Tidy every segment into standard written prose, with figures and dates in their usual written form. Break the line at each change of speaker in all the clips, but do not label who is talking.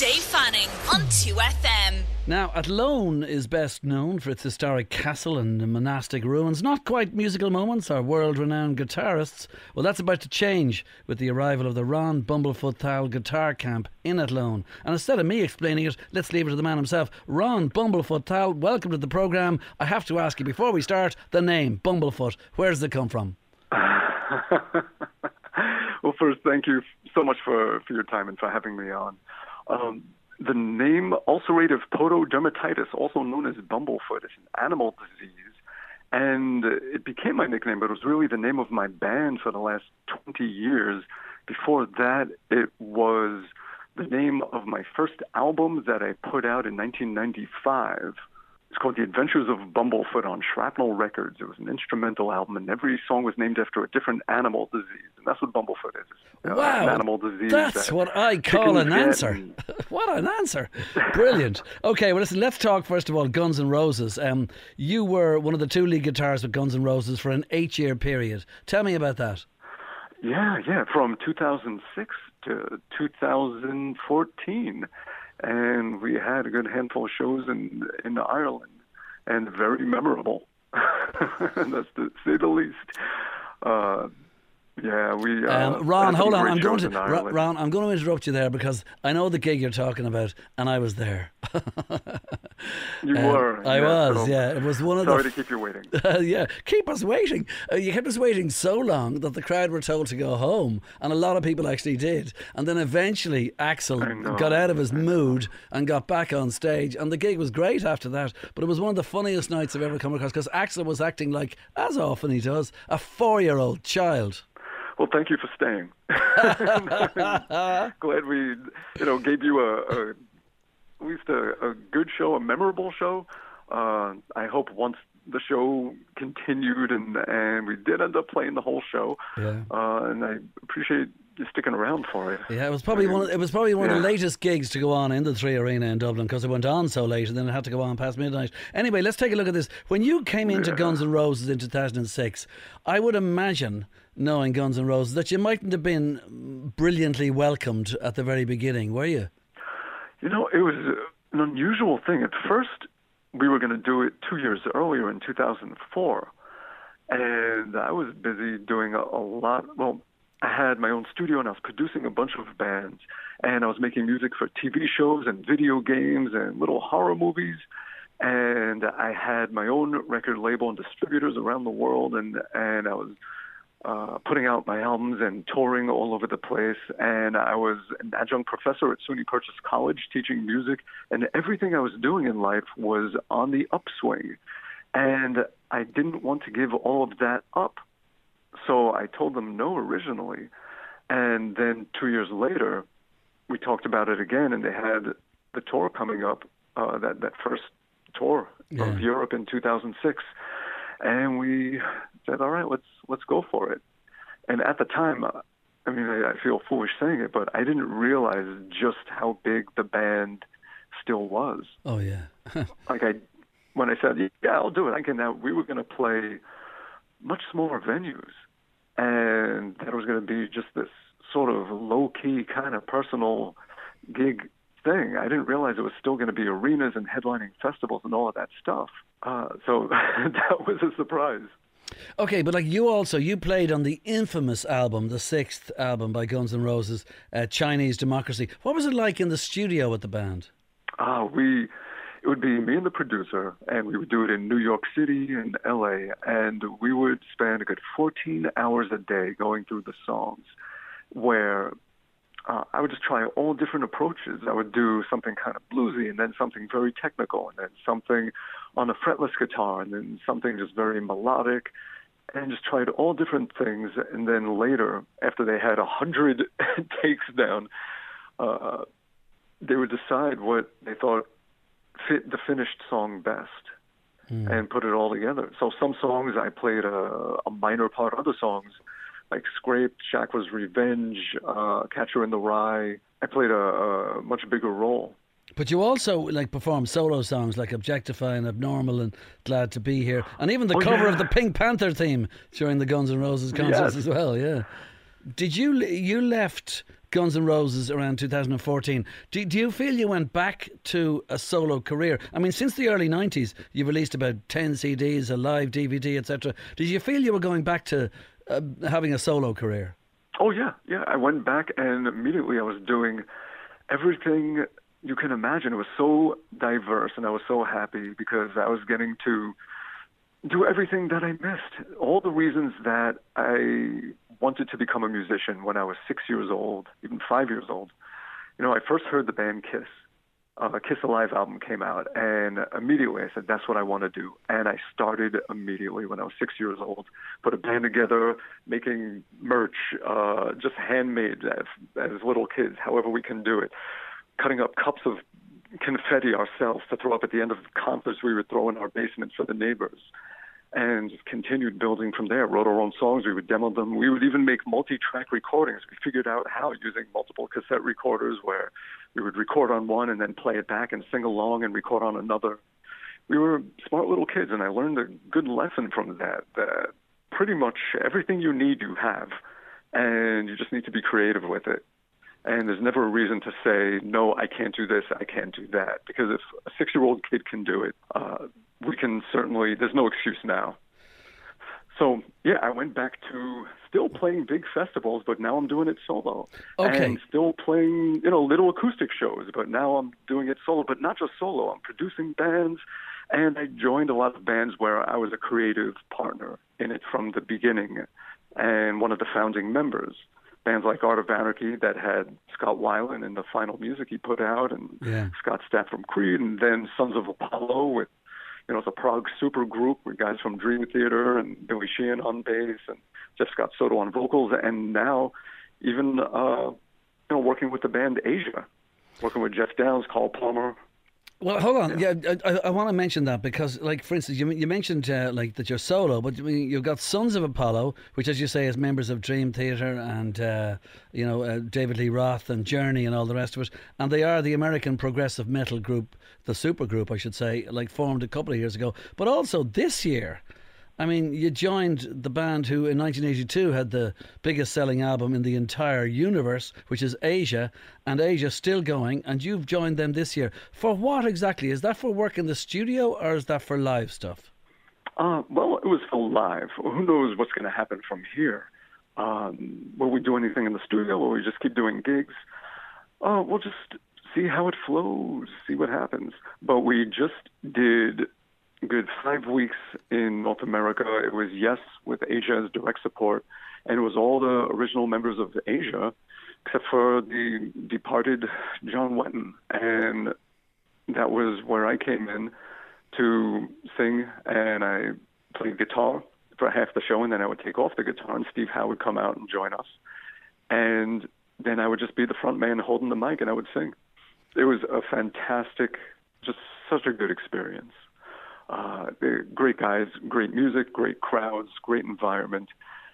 Dave Fanning on 2FM.
Now, Athlone is best known for its historic castle and monastic ruins. Not quite musical moments or world-renowned guitarists. Well, that's about to change with the arrival of the Ron Bumblefoot Thal Guitar Camp in Athlone. And instead of me explaining it, let's leave it to the man himself. Ron Bumblefoot Thal, welcome to the programme. I have to ask you, before we start, the name, Bumblefoot, where does it come from?
Well, first, thank you so much for your time and for having me on. The name ulcerative pododermatitis, also known as bumblefoot, is an animal disease, and it became my nickname, but it was really the name of my band for the last 20 years. Before that, it was the name of my first album that I put out in 1995. It's called The Adventures of Bumblefoot on Shrapnel Records. It was an instrumental album, and every song was named after a different animal disease, and that's what bumblefoot is.
Wow,
an animal disease.
That's what I call an answer. What an answer. Brilliant. Okay, well, listen, let's talk first of all Guns N' Roses. You were one of the two lead guitarists with Guns N' Roses for an 8-year period. Tell me about that.
Yeah, from 2006 to 2014. And we had a good handful of shows in Ireland, and very memorable. That's to say the least.
Ron, hold on. I'm going to interrupt you there because I know the gig you're talking about, and I was there.
You were.
I was. It was one of
Sorry to keep you waiting.
Yeah, keep us waiting. You kept us waiting so long that the crowd were told to go home, and a lot of people actually did. And then eventually Axl got out of his mood and got back on stage, and the gig was great after that. But it was one of the funniest nights I've ever come across because Axl was acting like, as often he does, a 4-year-old child.
Well, thank you for staying. Glad we, gave you at least a good show, a memorable show. I hope once the show continued and we did end up playing the whole show. Yeah. And I appreciate you sticking around for it.
Yeah, it was probably one of the latest gigs to go on in the 3 Arena in Dublin because it went on so late and then it had to go on past midnight. Anyway, let's take a look at this. When you came into Guns N' Roses in 2006, I would imagine, knowing Guns N' Roses, that you mightn't have been brilliantly welcomed at the very beginning, were you?
It was an unusual thing. At first, we were going to do it 2 years earlier in 2004, and I was busy doing a lot. Well, I had my own studio, and I was producing a bunch of bands, and I was making music for TV shows and video games and little horror movies, and I had my own record label and distributors around the world, and I was putting out my albums and touring all over the place. And I was an adjunct professor at SUNY Purchase College teaching music, and everything I was doing in life was on the upswing. And I didn't want to give all of that up. So I told them no originally. And then 2 years later, we talked about it again, and they had the tour coming up, that first tour of Europe in 2006. And we said, all right, let's go for it. And at the time, I feel foolish saying it, but I didn't realize just how big the band still was.
Oh, yeah.
When I said, yeah, I'll do it, we were going to play much smaller venues. And that was going to be just this sort of low-key kind of personal gig thing. I didn't realize it was still going to be arenas and headlining festivals and all of that stuff. So that was a surprise.
Okay, but you played on the infamous album, the 6th album by Guns N' Roses, Chinese Democracy. What was it like in the studio with the band?
It would be me and the producer, and we would do it in New York City and LA, and we would spend a good 14 hours a day going through the songs, where I would just try all different approaches. I would do something kind of bluesy, and then something very technical, and then something on a fretless guitar, and then something just very melodic, and just tried all different things. And then later, after they had 100 takes down, they would decide what they thought fit the finished song best and put it all together. So some songs I played a minor part, other songs like Scraped, Shakwa's Revenge, Catcher in the Rye, I played a much bigger role.
But you also perform solo songs like Objectify and Abnormal and Glad to Be Here, and even the cover of the Pink Panther theme during the Guns N' Roses concerts as well. Yeah. Did you left Guns N' Roses around 2014. Do you feel you went back to a solo career? I mean, since the early 90s, you've released about 10 CDs, a live DVD, etc. Did you feel you were going back to having a solo career?
Oh, yeah. I went back and immediately I was doing everything you can imagine. It was so diverse and I was so happy because I was getting to do everything that I missed. All the reasons that I wanted to become a musician when I was 6 years old, even 5 years old. I first heard the band Kiss. Kiss Alive album came out, and immediately I said, that's what I want to do. And I started immediately when I was 6 years old, put a band together, making merch, just handmade as little kids, however we can do it, cutting up cups of confetti ourselves to throw up at the end of concerts we would throw in our basement for the neighbors. And just continued building from there, wrote our own songs, we would demo them. We would even make multi-track recordings. We figured out how using multiple cassette recorders where we would record on one and then play it back and sing along and record on another. We were smart little kids, and I learned a good lesson from that pretty much everything you need you have, and you just need to be creative with it. And there's never a reason to say, no, I can't do this, I can't do that. Because if a 6-year-old kid can do it, we can certainly, there's no excuse now. So, yeah, I went back to still playing big festivals, but now I'm doing it solo.
Okay.
And still playing, little acoustic shows, but now I'm doing it solo. But not just solo, I'm producing bands, and I joined a lot of bands where I was a creative partner in it from the beginning, and one of the founding members. Bands like Art of Anarchy that had Scott Weiland in the final music he put out, and Scott Stapp from Creed, and then Sons of Apollo with, it's a prog super group with guys from Dream Theater and Billy Sheehan on bass and Jeff Scott Soto on vocals, and now even working with the band Asia, working with Jeff Downs, Carl Plummer.
Well, hold on. Yeah, I want to mention that because, like, for instance, you mentioned that you're solo, but you've got Sons of Apollo, which, as you say, is members of Dream Theater and David Lee Roth and Journey and all the rest of it, and they are the American progressive metal group, the supergroup, I should say, like formed a couple of years ago. But also this year, I mean, you joined the band who in 1982 had the biggest selling album in the entire universe, which is Asia, and Asia's still going, and you've joined them this year. For what exactly? Is that for work in the studio or is that for live stuff?
Well, it was for live. Who knows what's going to happen from here? Will we do anything in the studio? Will we just keep doing gigs? We'll just see how it flows, see what happens. But we just did good 5 weeks in North America. It was Yes with Asia as direct support, and it was all the original members of Asia, except for the departed John Wetton. And that was where I came in to sing, and I played guitar for half the show, and then I would take off the guitar, and Steve Howe would come out and join us. And then I would just be the front man holding the mic, and I would sing. It was a fantastic, just such a good experience. They're great guys, great music, great crowds, great environment,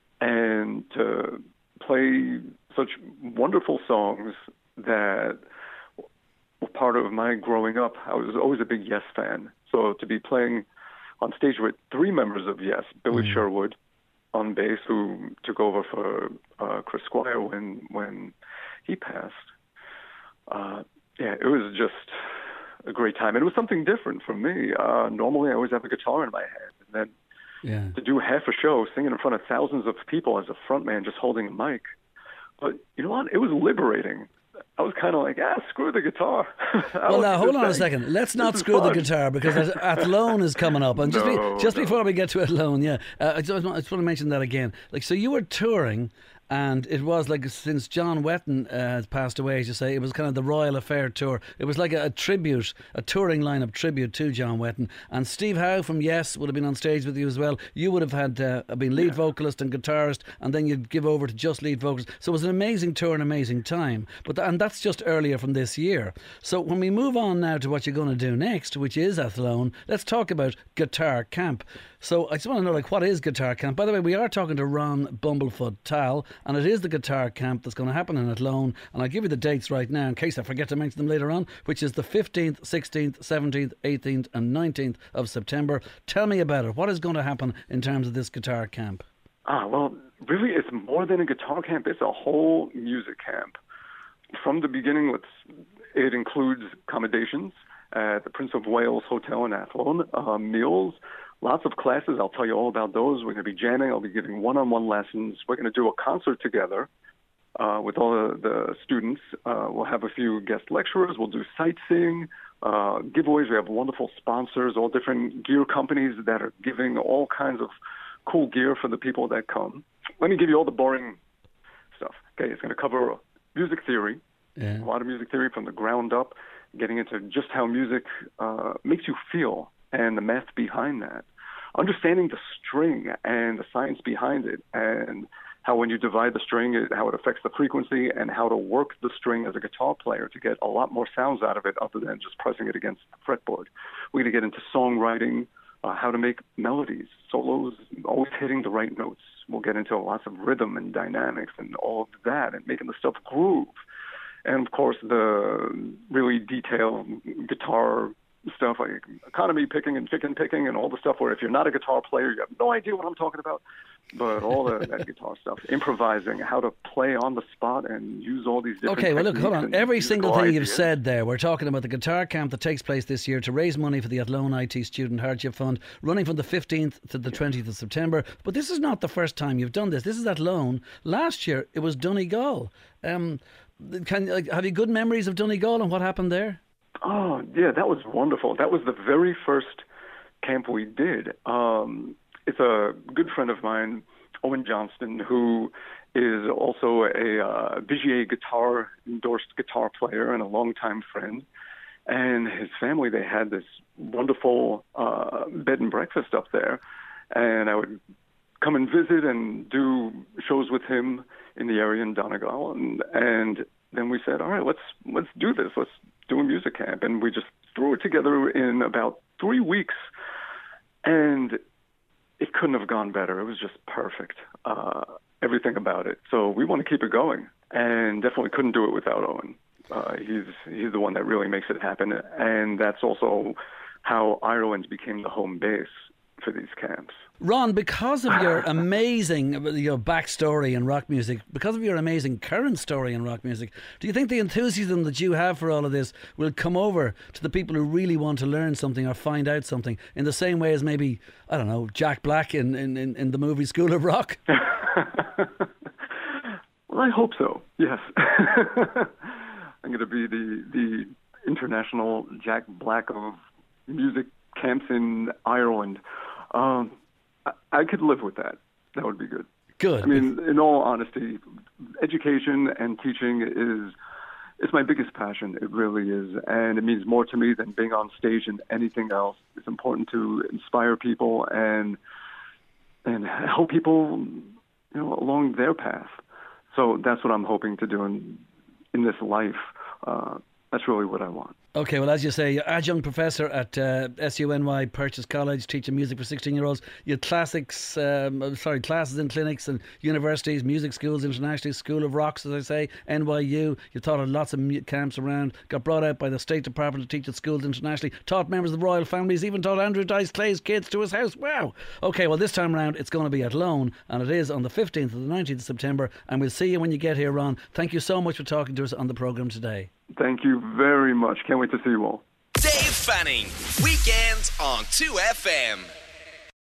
and to play such wonderful songs that were part of my growing up. I was always a big Yes fan, so to be playing on stage with 3 members of Yes, Billy Sherwood on bass, who took over for Chris Squire when he passed. It was just a great time. And it was something different for me. Normally, I always have a guitar in my hand. And then to do half a show, singing in front of thousands of people as a frontman, just holding a mic. But you know what? It was liberating. I was kind of like, screw the guitar.
Well, now, hold on a second. Let's not screw the guitar, because Athlone is coming up. And before we get to Athlone, I just want to mention that again. Like, so you were touring, and it was like, since John Wetton has passed away, as you say, it was kind of the Royal Affair tour. It was like a tribute, a touring lineup tribute to John Wetton. And Steve Howe from Yes would have been on stage with you as well. You would have had been lead vocalist and guitarist, and then you'd give over to just lead vocalist. So it was an amazing tour, an amazing time. And that's just earlier from this year. So when we move on now to what you're going to do next, which is Athlone, let's talk about Guitar Camp. So I just want to know, like, what is Guitar Camp? By the way, we are talking to Ron Bumblefoot Tal, and it is the Guitar Camp that's going to happen in Athlone. And I'll give you the dates right now in case I forget to mention them later on, which is the 15th, 16th, 17th, 18th and 19th of September. Tell me about it. What is going to happen in terms of this Guitar Camp?
Well, really, it's more than a guitar camp. It's a whole music camp. from the beginning, it includes accommodations at the Prince of Wales Hotel in Athlone, meals, lots of classes. I'll tell you all about those. We're going to be jamming. I'll be giving one-on-one lessons. We're going to do a concert together with all the students. We'll have a few guest lecturers. We'll do sightseeing, giveaways. We have wonderful sponsors, all different gear companies that are giving all kinds of cool gear for the people that come. Let me give you all the boring stuff. Okay, it's going to cover music theory, a lot of music theory from the ground up, getting into just how music makes you feel and the math behind that. Understanding the string and the science behind it, and how when you divide the string, how it affects the frequency, and how to work the string as a guitar player to get a lot more sounds out of it other than just pressing it against the fretboard. We're going to get into songwriting, how to make melodies, solos, always hitting the right notes. We'll get into lots of rhythm and dynamics and all of that, and making the stuff groove. And, of course, the really detailed guitar stuff like economy picking and chicken picking and all the stuff where if you're not a guitar player, you have no idea what I'm talking about. But all that guitar stuff, improvising, how to play on the spot and use all these different
Okay, well, look, hold on. Every single thing
ideas.
you've said there, we're talking about the guitar camp that takes place this year to raise money for the Athlone IT Student Hardship Fund, running from the 15th to the 20th of September. But this is not the first time you've done this. This is Athlone. Last year, it was Donegal. Have you good memories of Donegal and what happened there?
Oh, yeah, that was wonderful. That was the very first camp we did. It's a good friend of mine, Owen Johnston, who is also a Vigier endorsed guitar player and a longtime friend. And his family, they had this wonderful bed and breakfast up there. And I would come and visit and do shows with him in the area in Donegal. And then we said, all right, let's do this. Let's do a music camp. And we just threw it together in about 3 weeks. And it couldn't have gone better. It was just perfect, everything about it. So we want to keep it going, and definitely couldn't do it without Owen. He's the one that really makes it happen, and that's also how Ireland became the home base for these camps.
Ron, because of your amazing backstory in rock music, because of your amazing current story in rock music, do you think the enthusiasm that you have for all of this will come over to the people who really want to learn something or find out something in the same way as maybe, I don't know, Jack Black in the movie School of Rock?
Well, I hope so, yes. I'm going to be the international Jack Black of music camps in Ireland. I could live with that. That would be good.
Good.
I mean, in all honesty, education and teaching is my biggest passion. It really is. And it means more to me than being on stage and anything else. It's important to inspire people and help people, along their path. So that's what I'm hoping to do in this life. That's really what I want.
Okay, well, as you say, you're adjunct professor at SUNY Purchase College, teaching music for 16-year-olds. You had classes in clinics and universities, music schools internationally, School of Rocks, as I say, NYU. You taught at lots of camps around, got brought out by the State Department to teach at schools internationally, taught members of the royal families, even taught Andrew Dice Clay's kids to his house. Wow. Okay, well, this time around, it's going to be at Athlone, and it is on the 15th to the 19th of September, and we'll see you when you get here, Ron. Thank you so much for talking to us on the programme today.
Thank you very much. Can't wait to see you all.
Dave Fanning, weekends on 2FM.